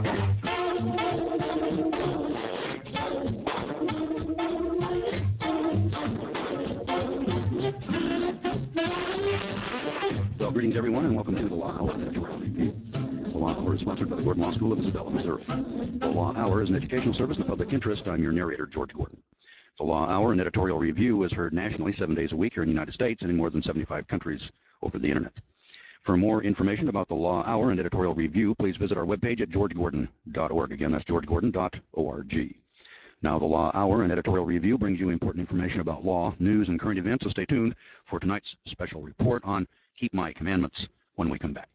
Well, greetings everyone, and welcome to the Law Hour Editorial Review. The Law Hour is sponsored by the Gordon Law School of Isabella, Missouri. The Law Hour is an educational service in the public interest. I'm your narrator, George Gordon. The Law Hour and Editorial Review is heard nationally 7 days a week here in the United States and in more than 75 countries over the internet. For more information about the Law Hour and Editorial Review, please visit our webpage at georgegordon.org. Again, that's georgegordon.org. Now, the Law Hour and Editorial Review brings you important information about law, news, and current events, so stay tuned for tonight's special report on Keep My Commandments when we come back.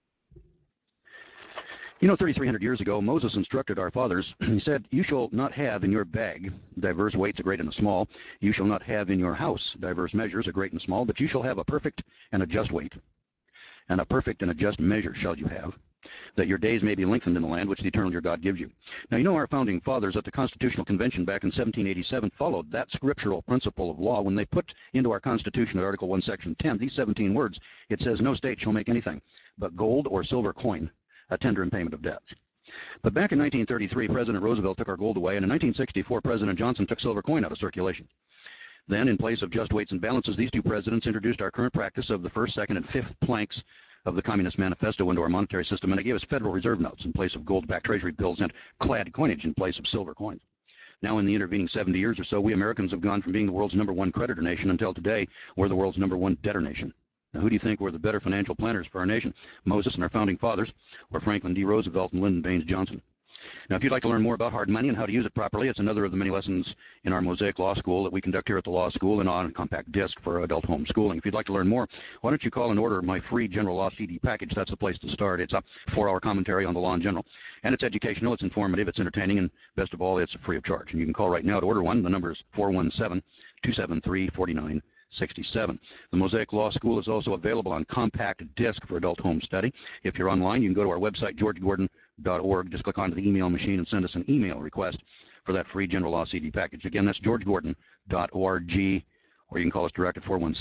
You know, 3,300 years ago, Moses instructed our fathers, he said, "You shall not have in your bag diverse weights, a great and a small. You shall not have in your house diverse measures, a great and a small, but you shall have a perfect and a just weight. And a perfect and a just measure shall you have, that your days may be lengthened in the land which the eternal your God gives you." Now, you know, our founding fathers at the Constitutional Convention back in 1787 followed that scriptural principle of law when they put into our Constitution at Article 1, Section 10, these 17 words. It says, "No state shall make anything but gold or silver coin a tender in payment of debts." But back in 1933, President Roosevelt took our gold away, and in 1964, President Johnson took silver coin out of circulation. Then, in place of just weights and balances, these two presidents introduced our current practice of the first, second, and fifth planks of the Communist Manifesto into our monetary system, and they gave us Federal Reserve notes in place of gold-backed Treasury bills and clad coinage in place of silver coins. Now, in the intervening 70 years or so, we Americans have gone from being the world's #1 creditor nation until today we're the world's #1 debtor nation. Now, who do you think were the better financial planners for our nation, Moses and our founding fathers, or Franklin D. Roosevelt and Lyndon Baines Johnson? Now, if you'd like to learn more about hard money and how to use it properly, it's another of the many lessons in our Mosaic Law School that we conduct here at the Law School and on compact disc for adult homeschooling. If you'd like to learn more, why don't you call and order my free General Law CD package? That's the place to start. It's a 4-hour commentary on the law in general, and it's educational, it's informative, it's entertaining, and best of all, it's free of charge. And you can call right now to order one. The number is 417-273-4967. The Mosaic Law School is also available on compact disc for adult home study. If you're online, you can go to our website, georgegordon.org. Just click onto the email machine and send us an email request for that free General Law CD package. Again, that's georgegordon.org, or you can call us direct at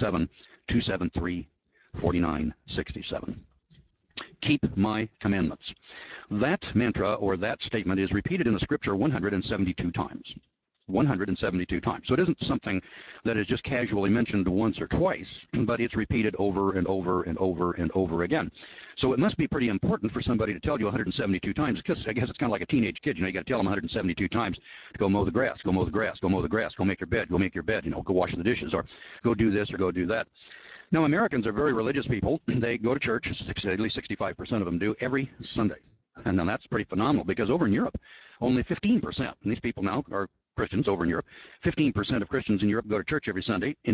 417-273-4967. Keep my commandments. That mantra or that statement is repeated in the scripture 172 times. 172 times. So it isn't something that is just casually mentioned once or twice, but it's repeated over and over and over and over again. So it must be pretty important for somebody to tell you 172 times, because I guess it's kind of like a teenage kid. You know, you got to tell them 172 times to go mow the grass, go mow the grass, go mow the grass, go make your bed, go make your bed, you know, go wash the dishes, or go do this or go do that. Now, Americans are very religious people. They go to church, at least 65% of them do, every Sunday. And now that's pretty phenomenal, because over in Europe, only 15%, and these people now are Christians over in Europe, 15% of Christians in Europe go to church every Sunday. In